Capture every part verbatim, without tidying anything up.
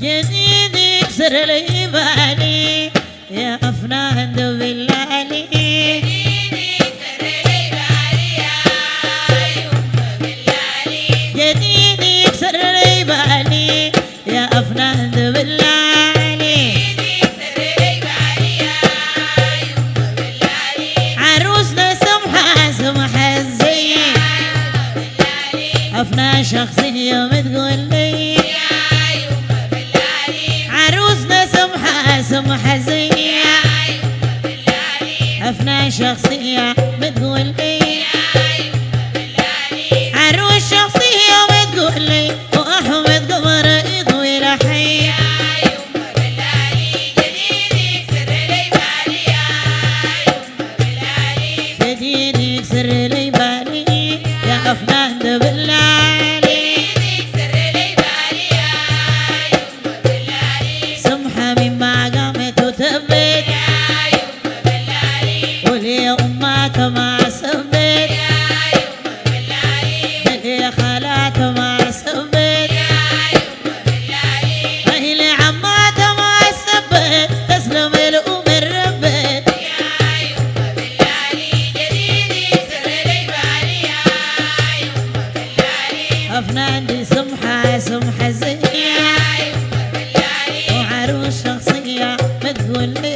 جديد يكسر لي بالي يا أفنان بالله جديد يكسر لي بالي يا يما بالله جديد يكسر لي بالي يا أفنان بالله أفنان شخصية بتقول لي يا يما بالله عروسنا سمحة سمحة زي يا يما بالله أفنان شخصية بتقول لي يا يما بالله عروس شخصية بتقول لي وأحمد قمر يطوي حي يا يما بالله جديد يكسر لي بالي يا يما بالله جديد يكسر لي بالي يا أفنان بالله ما سبت يا يما بالله يا خالات ما سبت يا يما بالله اهل عمات ما سبت تسلم الامر ربت يا يما بالله جديد يكسر لي بالي يا يما بالله افنان دي سمحه سمحه زي يا يما بالله وعروس شخصيه بتقول لي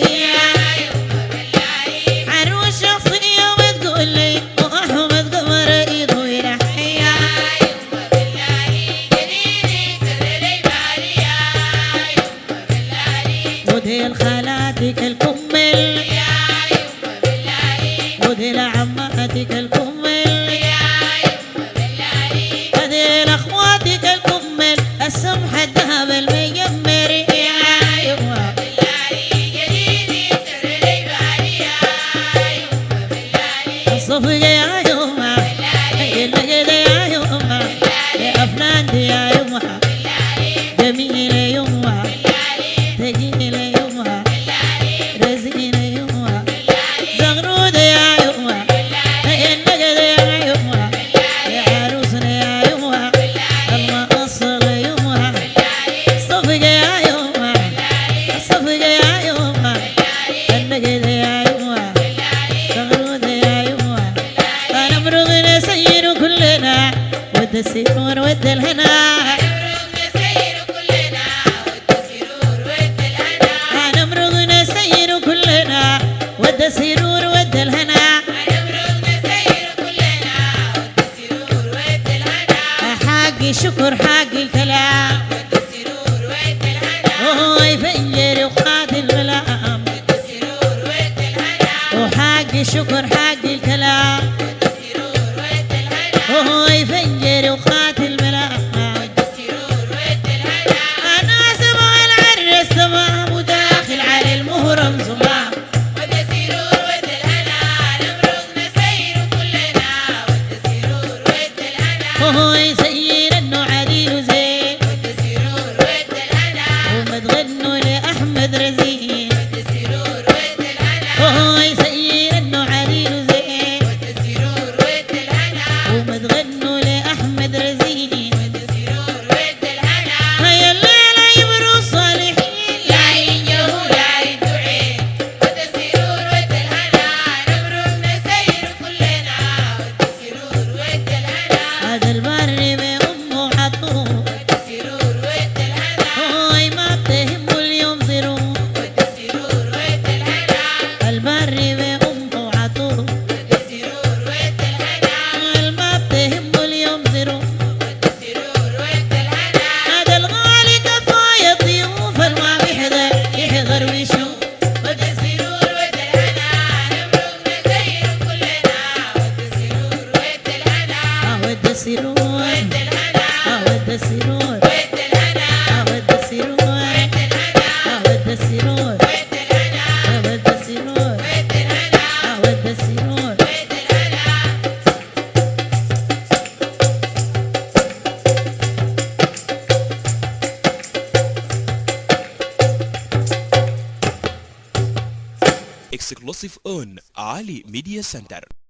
ودي لخالاتك الكمل يا يما بالله ودي لعماتك الكمل يا يما بالله ودي لاخواتك الكمل السمحة الذهب المجمر يا يما بالله جديد يكسر لي بالي يا يما بالله الصفقة يا يما اللقطة يا يما يا أفنان دي يا يما جميلة يما تجيلة السرور ود الهنا نسير كلنا ود السرور ود الهنا نمرض نسير كلنا ود السرور ود الهنا نمرض نسير كلنا ود السرور ود الهنا حق شكر حق الكلام ود السرور ود الهنا وهو يفجر وخاد الملام ود السرور ود الهنا وحق شكر حق الكلام ود السرور ود الهنا وهو يفجر وخات الملاء ود السرور ود الهنا انا سمع العرس تمام وداخل على المهرم زمام ود السرور ود الهنا نمرض نسير كلنا ود السرور ود الهنا وهو يسير انه عديل زين ود السرور ود الهنا وما تغنوا لاحمد رزين ود السرور ود الهنا وهو يسير انه عديل زين ود السرور ود الهنا وما تغنوا أحمد رزيني ود السرور ود الهنا هيا الليلة يبروا الصالحين لا ينجهوا لا يدعين ود السرور ود الهنا نمرض نسير كلنا ود السرور ود الهنا هذا البر بأمه عطوه ود السرور ود الهنا هاي ما بتهموا اليوم زروا ود السرور ود الهنا البر بأمه عطوه ود السرور ود الهنا ما بتهموا اليوم زروا exclusive on Ali Media Center.